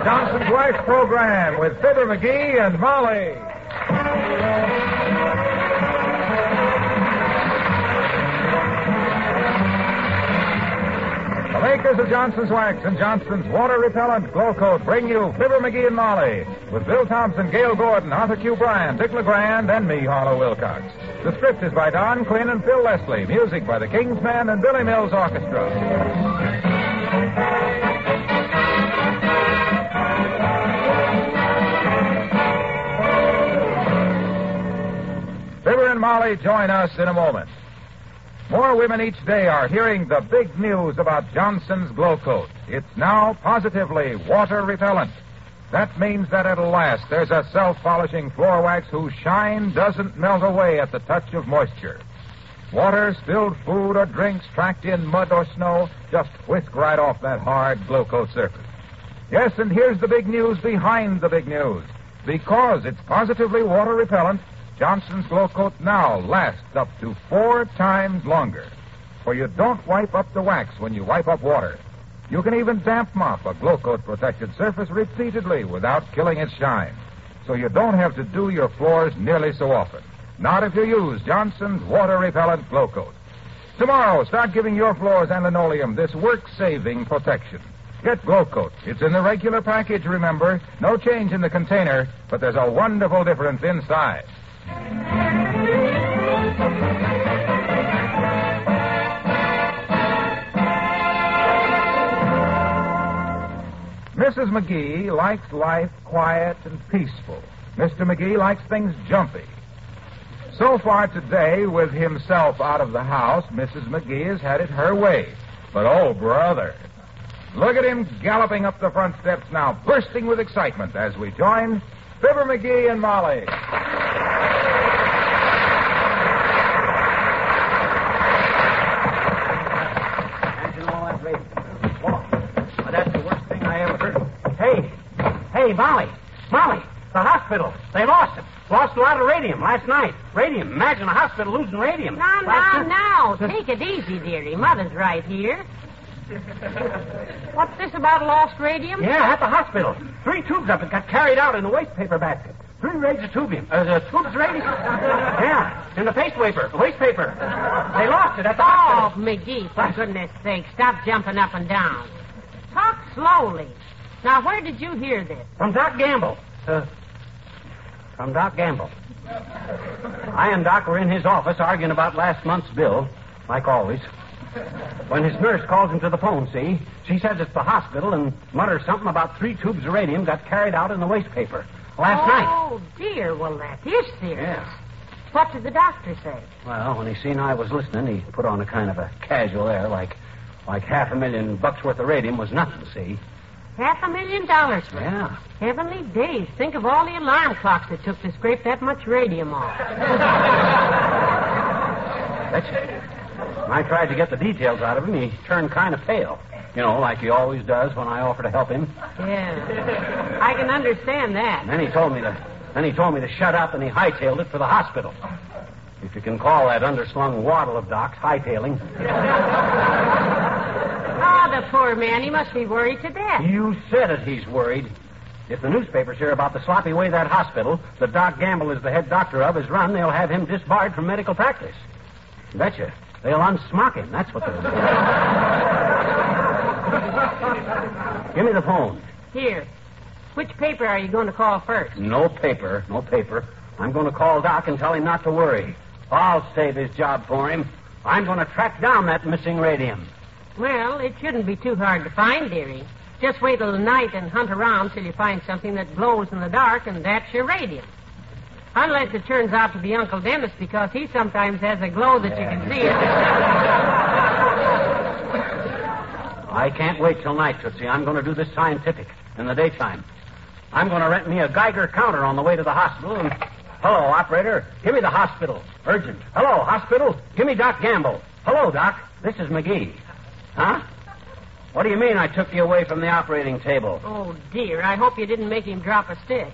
Johnson's Wax program with Fibber McGee and Molly. The makers of Johnson's Wax and Johnson's Water Repellent Glow Coat bring you Fibber McGee and Molly with Bill Thompson, Gail Gordon, Arthur Q. Bryan, Dick LeGrand, and me, Harlow Wilcox. The script is by Don Quinn and Phil Leslie. Music by the King's Men and Billy Mills Orchestra. Fibber and Molly join us in a moment. More women each day are hearing the big news about Johnson's Glow Coat. It's now positively water repellent. That means that at last there's a self-polishing floor wax whose shine doesn't melt away at the touch of moisture. Water, spilled food, or drinks tracked in mud or snow just whisk right off that hard Glow Coat surface. Yes, and here's the big news behind the big news. Because it's positively water repellent, Johnson's Glow Coat now lasts up to 4 times longer. For you don't wipe up the wax when you wipe up water. You can even damp mop a Glow Coat protected surface repeatedly without killing its shine. So you don't have to do your floors nearly so often. Not if you use Johnson's Water Repellent Glow Coat. Tomorrow, start giving your floors and linoleum this work-saving protection. Get Glow Coat. It's in the regular package, remember. No change in the container, but there's a wonderful difference inside. Mrs. McGee likes life quiet and peaceful. Mr. McGee likes things jumpy. So far today, with himself out of the house, Mrs. McGee has had it her way. But, oh, brother, look at him galloping up the front steps now, bursting with excitement as we join Fibber McGee and Molly. That's the worst thing I ever heard. Hey, Molly, the hospital. They lost it. Lost a lot of radium last night. Radium. Imagine a hospital losing radium. Now. Take it easy, dearie. Mother's right here. What's this about lost radium? Yeah, at the hospital. 3 tubes of it got carried out in a waste paper basket. 3 raids of tubium. Tubes of radium. Yeah, in the waste paper. They lost it at the hospital. Oh, McGee, for goodness sake, stop jumping up and down. Talk slowly. Now, where did you hear this? From Doc Gamble. I and Doc were in his office arguing about last month's bill, like always. When his nurse calls him to the phone, see? She says it's the hospital and mutters something about 3 tubes of radium got carried out in the waste paper last night. Oh, dear. Well, that is serious. Yeah. What did the doctor say? Well, when he seen I was listening, he put on a kind of a casual air, like $500,000 worth of radium was nothing, see? $500,000 for it? Yeah. Heavenly days. Think of all the alarm clocks it took to scrape that much radium off. That's it. When I tried to get the details out of him, he turned kind of pale. You know, like he always does when I offer to help him. Yeah. I can understand that. And then he told me to shut up, and he hightailed it for the hospital. If you can call that underslung waddle of Doc's hightailing. Oh, the poor man. He must be worried to death. You said it, he's worried. If the newspapers hear about the sloppy way that hospital that Doc Gamble is the head doctor of is run, they'll have him disbarred from medical practice. Betcha. They'll unsmock him. That's what they'll do. Give me the phone. Here. Which paper are you going to call first? No paper. I'm going to call Doc and tell him not to worry. I'll save his job for him. I'm going to track down that missing radium. Well, it shouldn't be too hard to find, dearie. Just wait till the night and hunt around till you find something that glows in the dark, and that's your radium. Unless it turns out to be Uncle Dennis, because he sometimes has a glow that you can see it. I can't wait till night, Tootsie. I'm going to do this scientific in the daytime. I'm going to rent me a Geiger counter on the way to the hospital and... Hello, operator. Give me the hospital. Urgent. Hello, hospital. Give me Doc Gamble. Hello, Doc. This is McGee. Huh? What do you mean I took you away from the operating table? Oh, dear. I hope you didn't make him drop a stitch.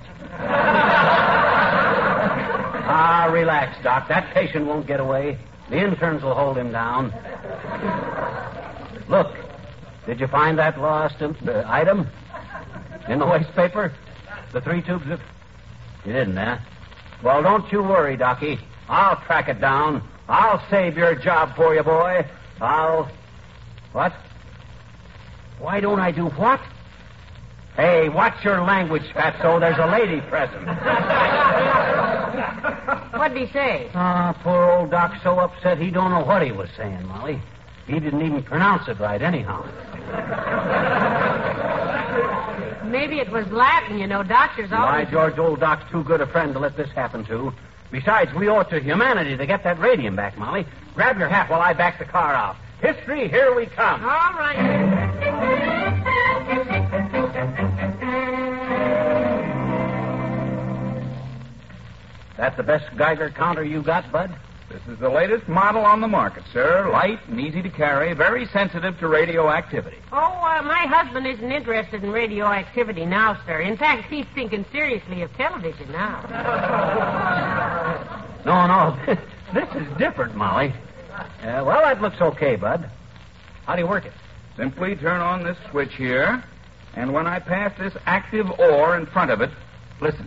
Relax, Doc. That patient won't get away. The interns will hold him down. Look, did you find that lost item? In the waste paper? The 3 tubes of... You didn't, huh? Well, don't you worry, Docky. I'll track it down. I'll save your job for you, boy. What? Why don't I do what? Hey, watch your language, Fatso. There's a lady present. What'd he say? Poor old Doc's so upset he don't know what he was saying, Molly. He didn't even pronounce it right anyhow. Maybe it was Latin, you know. Doctors always... Why, George, old Doc's too good a friend to let this happen to. Besides, we owe it to humanity to get that radium back, Molly. Grab your hat while I back the car out. History, here we come. All right. That the best Geiger counter you got, Bud? This is the latest model on the market, sir. Light and easy to carry, very sensitive to radioactivity. My husband isn't interested in radioactivity now, sir. In fact, he's thinking seriously of television now. No. This is different, Molly. Well, that looks okay, Bud. How do you work it? Simply turn on this switch here, and when I pass this active ore in front of it, listen.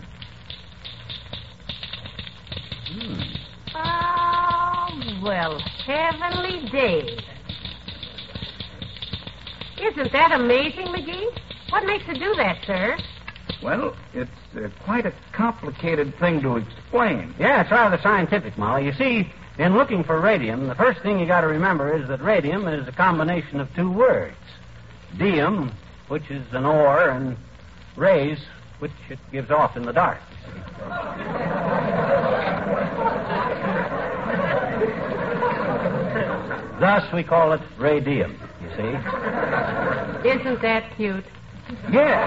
Oh, well, heavenly days. Isn't that amazing, McGee? What makes it do that, sir? Well, it's quite a complicated thing to explain. Yeah, it's rather scientific, Molly. You see, in looking for radium, the first thing you got to remember is that radium is a combination of 2 words. Dium, which is an ore, and rays, which it gives off in the dark. Thus, we call it radium, you see. Isn't that cute? Yeah.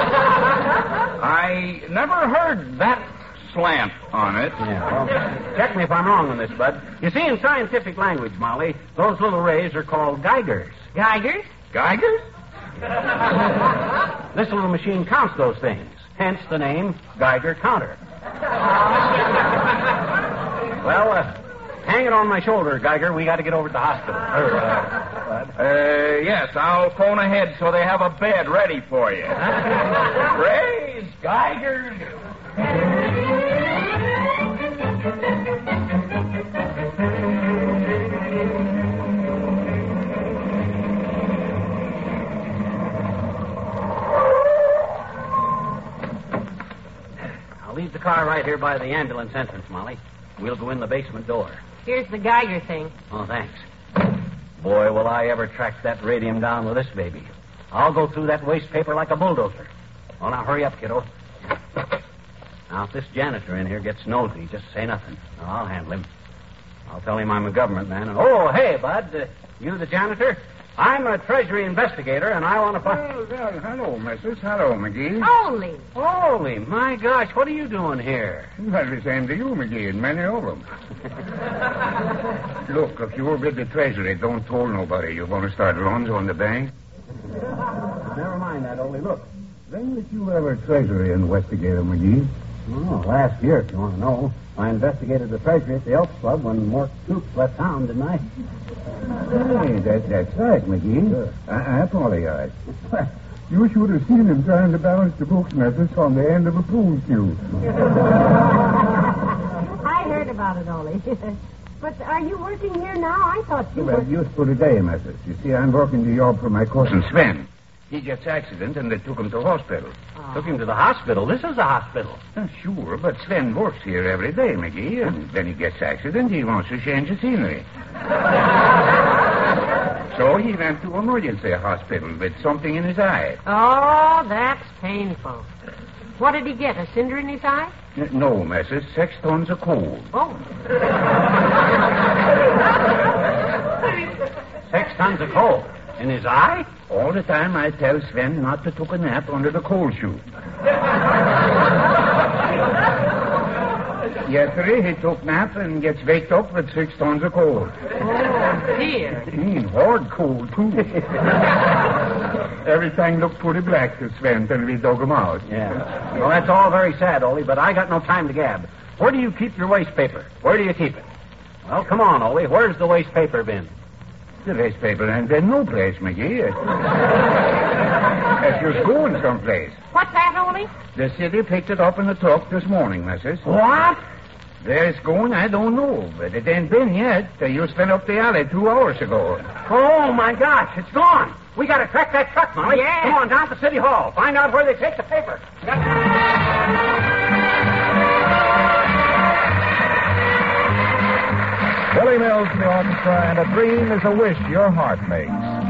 I never heard that slant on it. Yeah, well, check me if I'm wrong on this, Bud. You see, in scientific language, Molly, those little rays are called Geigers. Geigers? Geigers? This little machine counts those things. Hence the name Geiger counter. Well, hang it on my shoulder, Geiger. We got to get over to the hospital. Yes, I'll phone ahead so they have a bed ready for you. Praise Geiger. I'll leave the car right here by the ambulance entrance, Molly. We'll go in the basement door. Here's the Geiger thing. Oh, thanks. Boy, will I ever track that radium down with this baby. I'll go through that waste paper like a bulldozer. Well, now, hurry up, kiddo. Now, if this janitor in here gets nosy, just say nothing. I'll handle him. I'll tell him I'm a government man. And, oh, hey, Bud, you the janitor? I'm a Treasury investigator, and I want to find... Well, hello, missus. Hello, McGee. Holy, my gosh, what are you doing here? Well, the same to you, McGee, and many of them. Look, if you're with the Treasury, don't tell nobody you're going to start runs on the bank. Never mind that, Ole. Look, when did you ever Treasury investigator, McGee? Oh, last year, if you want to know. I investigated the Treasury at the Elks Club when Mort Stoops left town, didn't I? Hey, that's right, McGee. Sure. I apologize. You should have seen him trying to balance the books message on the end of a pool cue. I heard about it, Ole. But are you working here now? I thought you were... Well, just for the day, missus. You see, I'm working the job for my cousin Sven. He gets accident, and they took him to hospital. Took him to the hospital? This is a hospital. Sure, but Sven works here every day, McGee, and when he gets accident, he wants to change the scenery. So he went to emergency hospital with something in his eye. Oh, that's painful. What did he get, a cinder in his eye? No, missus, 6 tons of coal. Oh. 6 tons of coal. In his eye? All the time I tell Sven not to take a nap under the coal chute. Yesterday he took nap and gets waked up with 6 tons of coal. Oh, dear. Hard coal, too. Everything looked pretty black to Sven till we dug him out. Yeah. Well, that's all very sad, Ole, but I got no time to gab. Where do you keep your waste paper? Where do you keep it? Well, come on, Ole. Where's the waste paper bin? The waste paper ain't been no place, McGee. If you're going someplace. What's that, Ole? The city picked it up in the truck this morning, missus. What? Where it's going, I don't know, but it ain't been yet. You spent up the alley 2 hours ago. Oh, my gosh, it's gone. We got to track that truck, Molly. Yeah. Come on down to City Hall. Find out where they take the paper. Billy Mills in the orchestra, and a dream is a wish your heart makes.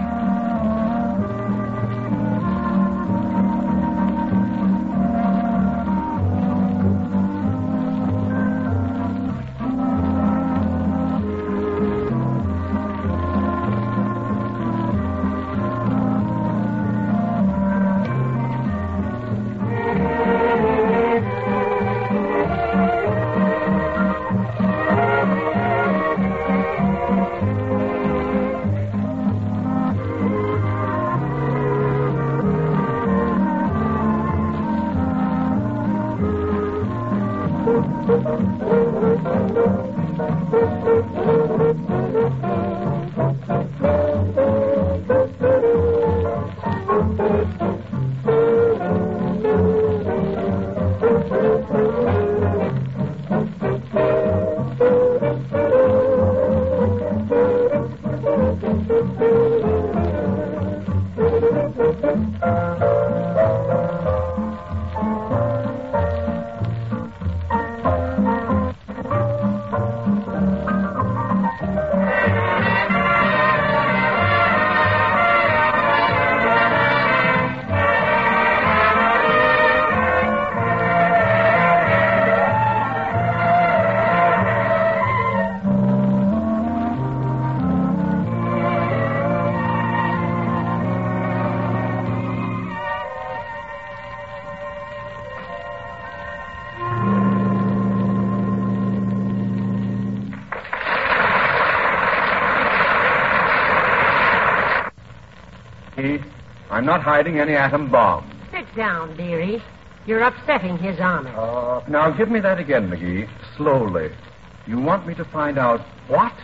I'm not hiding any atom bomb. Sit down, dearie. You're upsetting his honor. Now, give me that again, McGee. Slowly. You want me to find out what?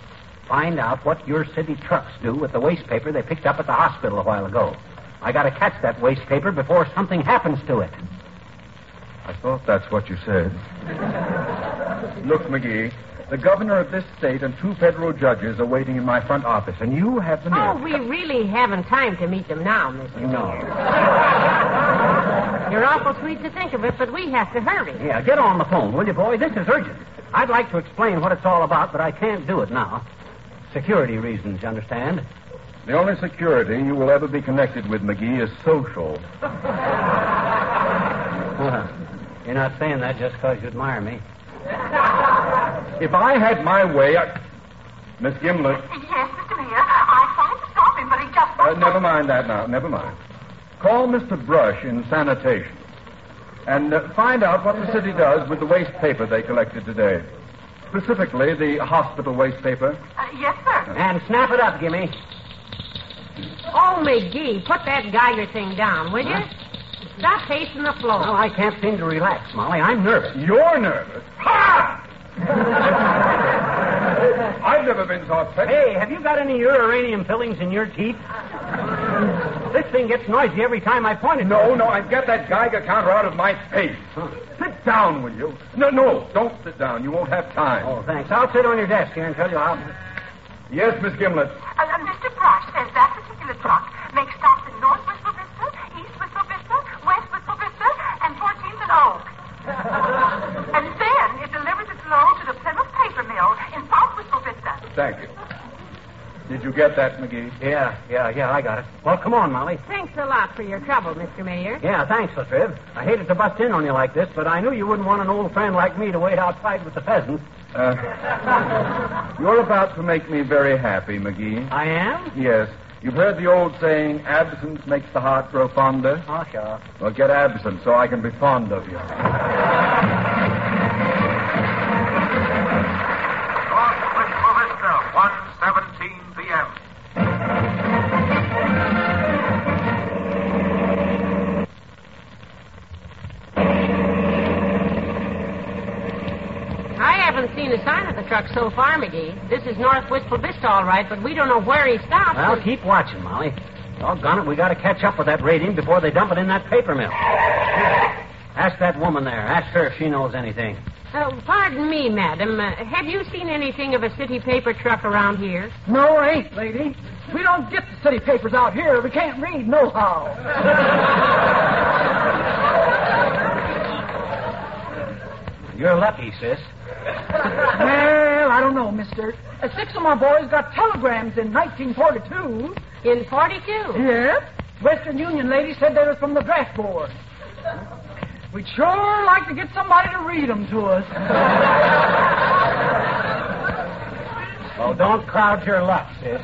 Find out what your city trucks do with the waste paper they picked up at the hospital a while ago. I got to catch that waste paper before something happens to it. I thought that's what you said. Look, McGee, the governor of this state and 2 federal judges are waiting in my front office, and you have the nerve. Oh, we really haven't time to meet them now, Mr. No. You're awful sweet to think of it, but we have to hurry. Yeah, get on the phone, will you, boy? This is urgent. I'd like to explain what it's all about, but I can't do it now. Security reasons, you understand? The only security you will ever be connected with, McGee, is social. Well, you're not saying that just because you admire me. If I had my way, Miss Gimlet. Yes, Mr. Mayor. I tried to stop him, but he just... Never mind that now. Never mind. Call Mr. Brush in sanitation and find out what the city does with the waste paper they collected today. Specifically, the hospital waste paper. Yes, sir. And snap it up, Gimme. Oh, McGee, put that Geiger thing down, will you? Stop pacing the floor. Well, I can't seem to relax, Molly. I'm nervous. You're nervous? Ha! I've never been so upset. Hey, have you got any uranium fillings in your teeth? This thing gets noisy every time I point it. No, and get that Geiger counter out of my face. Huh. Sit down, will you? No, don't sit down. You won't have time. Oh, thanks. I'll sit on your desk here and tell you how... Yes, Miss Gimlet. Mr. Brush says that particular truck makes stops in North Whistle Vista, East Whistle Vista, West Whistle Vista, and 14th and Oak. And then it delivers its load to the Plymouth Paper Mill in South Whistle Vista. Thank you. Did you get that, McGee? Yeah, I got it. Well, come on, Molly. Thanks a lot for your trouble, Mr. Mayor. Yeah, thanks, Latriv. I hated to bust in on you like this, but I knew you wouldn't want an old friend like me to wait outside with the pheasants. You're about to make me very happy, McGee. I am? Yes. You've heard the old saying, absence makes the heart grow fonder? Oh, sure. Well, get absent so I can be fond of you. North Whistle Vista, 1:17 p.m. I haven't seen a sign of the truck so far, McGee. This is North Wistful Vista, all right, but we don't know where he stopped. Well, keep watching, Molly. Doggone it, we got to catch up with that radium before they dump it in that paper mill. Ask that woman there. Ask her if she knows anything. Pardon me, madam. Have you seen anything of a city paper truck around here? No, ain't, lady. We don't get the city papers out here. We can't read nohow. You're lucky, sis. Well, I don't know, mister. 6 of my boys got telegrams in 1942. In 42? Yes. Western Union lady said they were from the draft board. We'd sure like to get somebody to read them to us. Oh, don't crowd your luck, sis.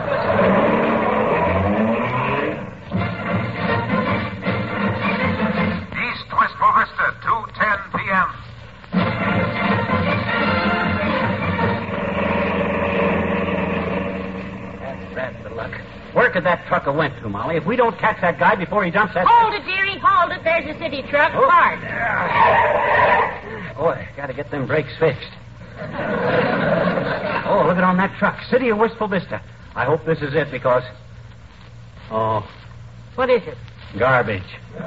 East Wistful Vista, 2:10 p.m. That's the luck. Where could that truck have went to, Molly? If we don't catch that guy before he dumps that... Hold it, dearie. Hold it. There's a city truck. Hard. Boy, got to get them brakes fixed. Oh, look at on that truck. City of Wistful Vista. I hope this is it because... Oh, What is it? garbage. 4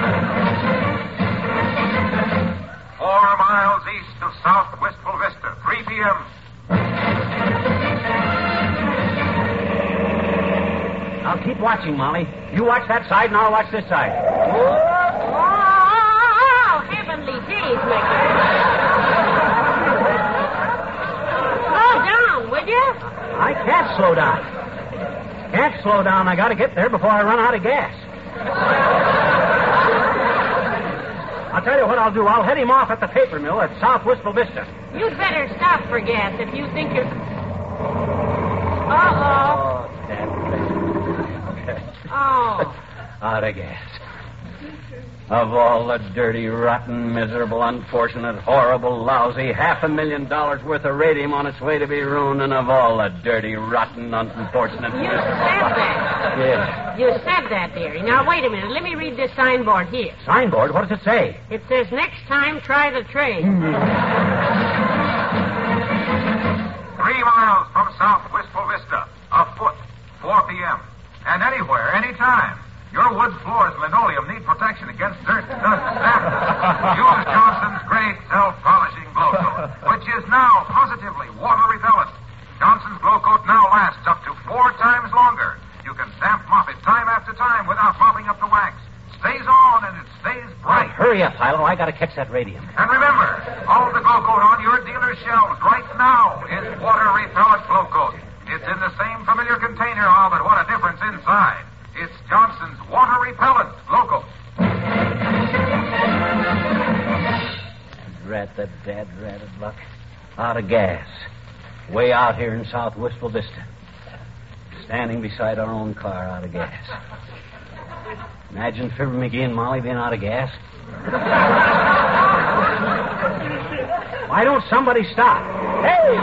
miles east of South Wistful Vista, 3 p.m. Now keep watching, Molly. You watch that side and I'll watch this side. Oh, heavenly days, Mickey. Slow down, will you? I can't slow down. Can't slow down. I got to get there before I run out of gas. I'll tell you what I'll do. I'll head him off at the paper mill at South Wistful Vista. You'd better stop for gas if you think you're... Uh-oh. Oh. Out of gas. Of all the dirty, rotten, miserable, unfortunate, horrible, lousy, $500,000 worth of radium on its way to be ruined, and of all the dirty, rotten, unfortunate... You said that. Yes. You said that, dearie. Now, wait a minute. Let me read this signboard here. Signboard? What does it say? It says, next time, try the trade. 3 miles from South Wistful Vista, afoot, 4 p.m. And anywhere, anytime. Your wood floors and linoleum need protection against dirt, dust, and damp. Use Johnson's great self-polishing glow coat, which is now positively water repellent. Johnson's glow coat now lasts up to 4 times longer. You can damp mop it time after time without mopping up the wax. Stays on and it stays bright. Hurry up, Hilo. I got to catch that radium. And remember, all the glow coat on your dealer's shelves right now is water repellent glow coat. It's in the same familiar container, all but what a difference inside. It's Johnson's water repellent glow coat. Drat the dad-ratted luck. Out of gas. Way out here in South Wistful Vista. Standing beside our own car out of gas. Imagine Fibber McGee and Molly being out of gas. Why don't somebody stop? Hey!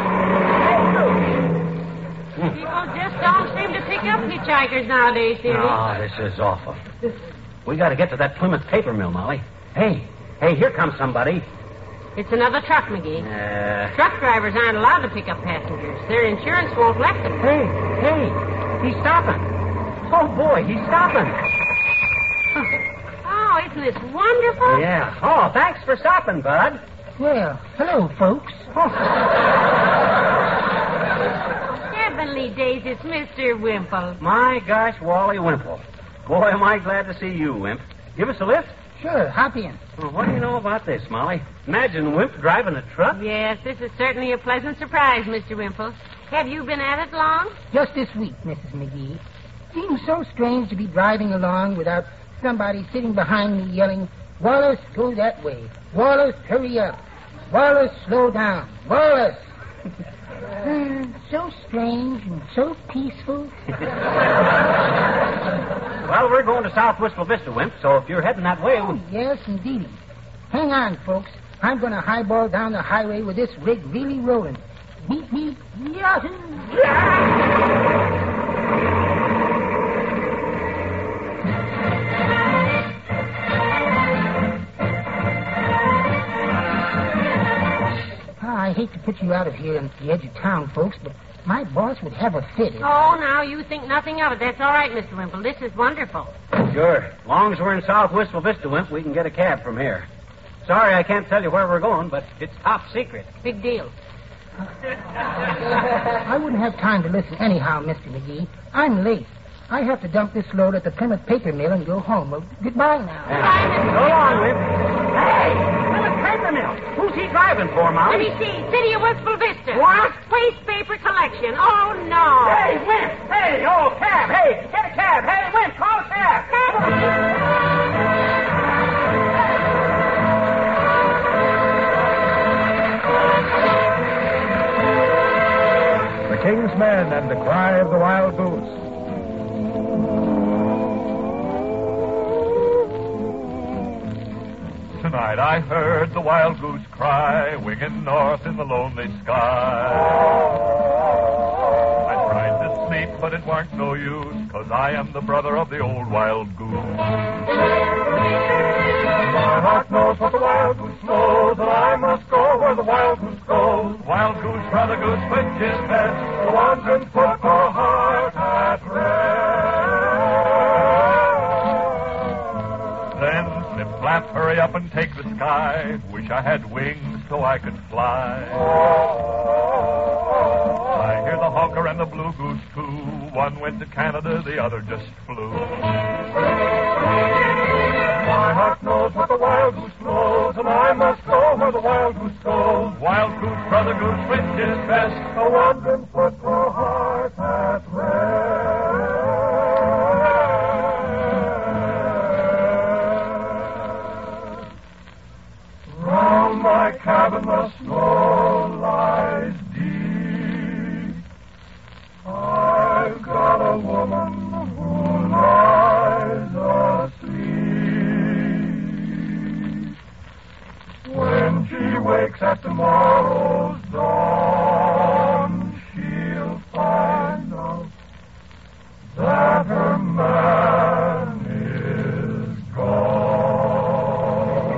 People just don't seem to pick up hitchhikers nowadays, dearie. Oh, this is awful. We got to get to that Plymouth paper mill, Molly. Hey, here comes somebody. It's another truck, McGee. Truck drivers aren't allowed to pick up passengers. Their insurance won't let them. Hey, he's stopping. Oh, boy, he's stopping. Oh, isn't this wonderful? Yeah. Oh, thanks for stopping, Bud. Well, hello, folks. Heavenly days, it's Mr. Wimple. My gosh, Wally Wimple. Boy, am I glad to see you, Wimp. Give us a lift? Sure, hop in. Well, what do you know about this, Molly? Imagine Wimp driving a truck. Yes, this is certainly a pleasant surprise, Mr. Wimple. Have you been at it long? Just this week, Mrs. McGee. Seems so strange to be driving along without somebody sitting behind me yelling, Wallace, go that way. Wallace, hurry up. Wallace, slow down. Wallace. So strange and so peaceful. Well, we're going to South Wistful Vista, Wimp, so if you're heading that way... Oh, yes, indeed. Hang on, folks. I'm going to highball down the highway with this rig really rolling. Beep, beep, yahoo! I hate to put you out of here on the edge of town, folks, but my boss would have a fit. Oh, now you think nothing of it. That's all right, Mr. Wimple. This is wonderful. Sure. As long as we're in South Wistful Vista, Wimp, we can get a cab from here. Sorry I can't tell you where we're going, but it's top secret. Big deal. I wouldn't have time to listen anyhow, Mr. McGee. I'm late. I have to dump this load at the Plymouth paper mill and go home. Well, goodbye now. So long, Wimp. Hey, Plymouth paper mill. Who's he driving for, Let Molly? me see. City of Wistful Vista. What? Waste paper collection. Oh, no. Hey, Wimp! Hey, oh, cab! Hey, get a cab! Hey, Wimp, call a cab! The King's Men and the Cry of the Wild Goose. Tonight I heard the wild goose cry, winging north in the lonely sky. I tried to sleep, but it weren't no use, 'cause I am the brother of the old wild goose. My heart knows what the wild goose knows, and I must go where the wild goose goes. Wild goose, brother goose, which is best? The wandering foot or heart at rest? Then flip, flap, hurry up and take the sky. Wish I had wings so I could fly. I hear the honker and the blue goose too. One went to Canada, the other just flew. My heart knows what the wild goose knows, and I must go where the wild goose goes. Wild goose, brother goose, which is best? A wandering foot or heart at rest. Round my cabin the snow lies deep. I've got a woman who lies asleep. When she wakes at tomorrow's dawn, she'll find out that her man is gone.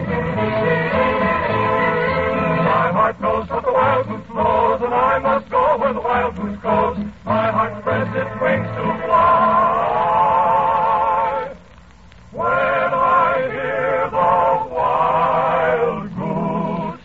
My heart knows what the wild goose knows, and I must go where the wild goose goes. My heart spreads its wings to fly. When I hear the wild goose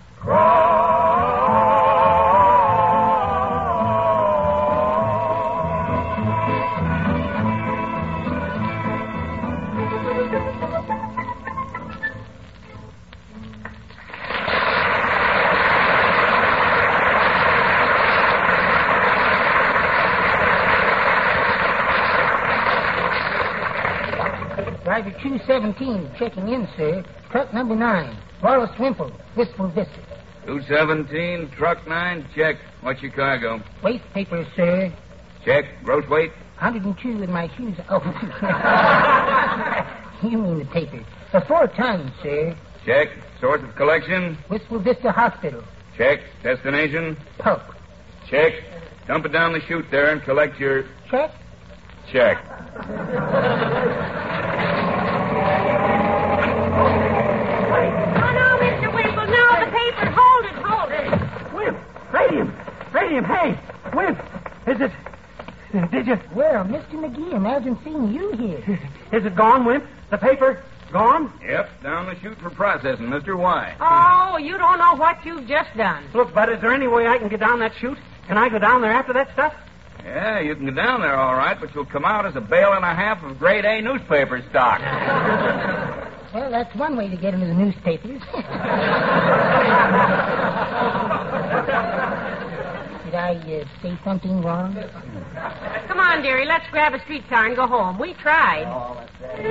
Driver 217, checking in, sir. Truck number 9, Wallace Wimple, Wistful Vista. 217, truck 9, check. What's your cargo? Waste paper, sir. Check. Gross weight? 102 with my shoes. Oh, you mean the paper. 4 tons, sir. Check. Source of collection? Wistful Vista Hospital. Check. Destination? Pulp. Check. Dump it down the chute there and collect your... Check. Check. Radium, hey, Wimp, is it... Did you... Well, Mr. McGee, imagine seeing you here. Is it gone, Wimp? The paper gone? Yep, down the chute for processing, Mr. Why? Oh, you don't know what you've just done. Look, Bud, is there any way I can get down that chute? Can I go down there after that stuff? Yeah, you can go down there all right, but you'll come out as a bale and a half of grade A newspaper stock. Well, that's one way to get into the newspapers. Did I say something wrong? Come on, dearie, let's grab a streetcar and go home. We tried. Oh, that's right.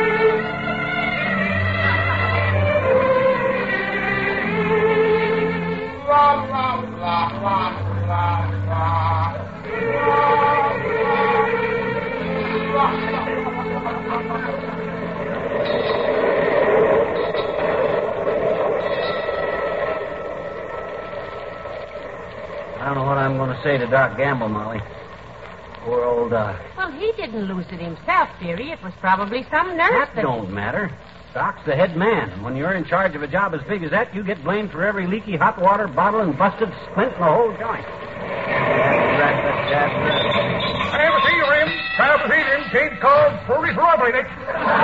I don't know what I'm going to say to Doc Gamble, Molly. Poor old Doc. Well, he didn't lose it himself, dearie. It was probably some nurse That don't matter. Doc's the head man, and when you're in charge of a job as big as that, you get blamed for every leaky hot water bottle and busted splint in the whole joint. Have a seat, Rim. Have a seat, Rim. Cage called police robbery next.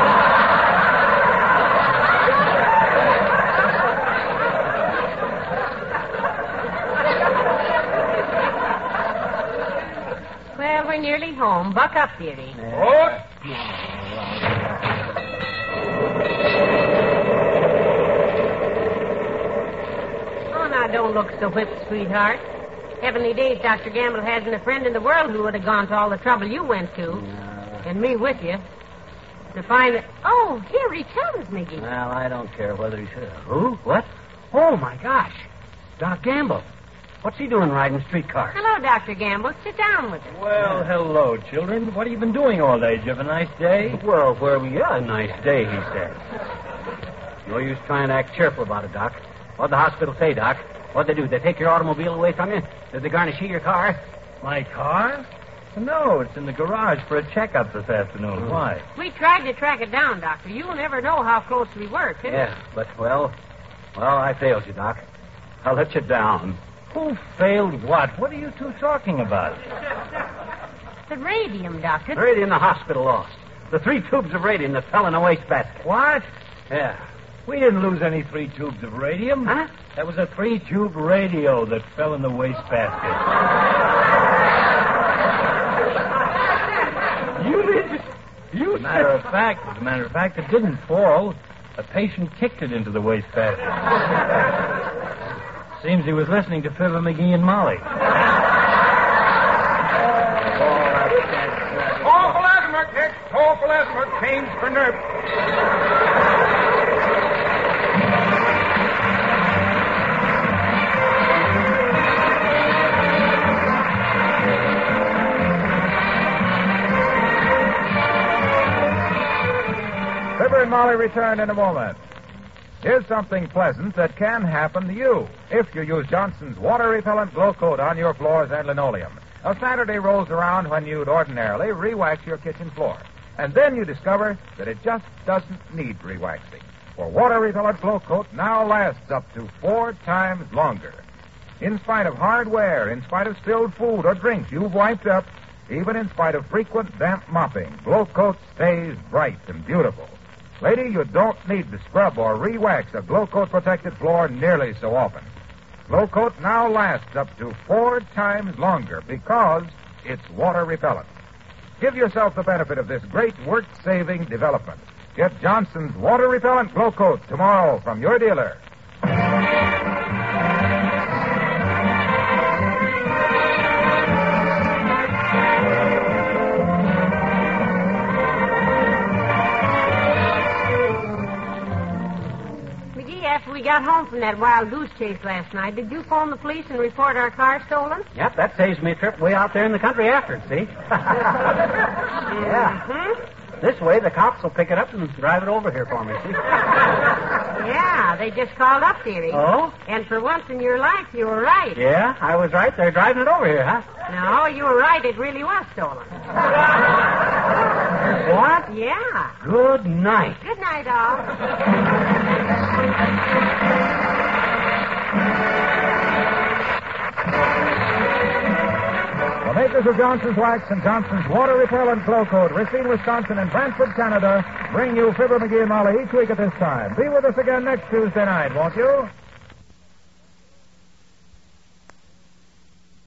Well, we're nearly home. Buck up, dearie. What? Oh, now, don't look so whipped, sweetheart. Heavenly days, Dr. Gamble hasn't a friend in the world who would have gone to all the trouble you went to, and me with you, to find that... Oh, here he comes, Mickey. Well, I don't care whether he should. Who? What? Oh, my gosh. Doc Gamble. What's he doing riding streetcars? Hello, Dr. Gamble. Sit down with us. Well, hello, children. What have you been doing all day? Did you have a nice day? Well, where we got a nice day, he said. No use trying to act cheerful about it, Doc. What'd the hospital say, Doc? What'd they do? They take your automobile away from you? Did they garnish your car? My car? No, it's in the garage for a checkup this afternoon. Why? We tried to track it down, Doctor. You'll never know how close we were, could you? Yeah, but, well, I failed you, Doc. I let you down. Who failed what? What are you two talking about? The radium, Doctor. The radium the hospital lost. The 3 tubes of radium that fell in a wastebasket. What? Yeah. We didn't lose any 3 tubes of radium. Huh? That was a 3-tube radio that fell in the wastebasket. As a matter of fact, it didn't fall. A patient kicked it into the wastebasket. Seems he was listening to Fibber McGee and Molly. Awful asthma, Dick. Awful asthma. Change for nerve. Fibber and Molly return in a moment. Here's something pleasant that can happen to you if you use Johnson's water-repellent glow coat on your floors and linoleum. A Saturday rolls around when you'd ordinarily re-wax your kitchen floor. And then you discover that it just doesn't need re-waxing. For water-repellent glow coat now lasts up to 4 times longer. In spite of hard wear, in spite of spilled food or drinks you've wiped up, even in spite of frequent damp mopping, glow coat stays bright and beautiful. Lady, you don't need to scrub or re-wax a Glow Coat protected floor nearly so often. Glow Coat now lasts up to 4 times longer because it's water repellent. Give yourself the benefit of this great work-saving development. Get Johnson's water repellent Glow Coat tomorrow from your dealer. After we got home from that wild goose chase last night, did you phone the police and report our car stolen? Yep, that saves me a trip way out there in the country after it, see? Yeah. Mm-hmm. This way, the cops will pick it up and drive it over here for me, see? Yeah, they just called up, dearie. Oh? And for once in your life, you were right. Yeah, I was right. They're driving it over here, huh? No, you were right. It really was stolen. What? Yeah. Good night. Good night, all. The makers of Johnson's Wax and Johnson's Water Repellent Glow Coat, Racine, Wisconsin, and Brantford, Canada, bring you Fibber McGee and Molly each week at this time. Be with us again next Tuesday night, won't you?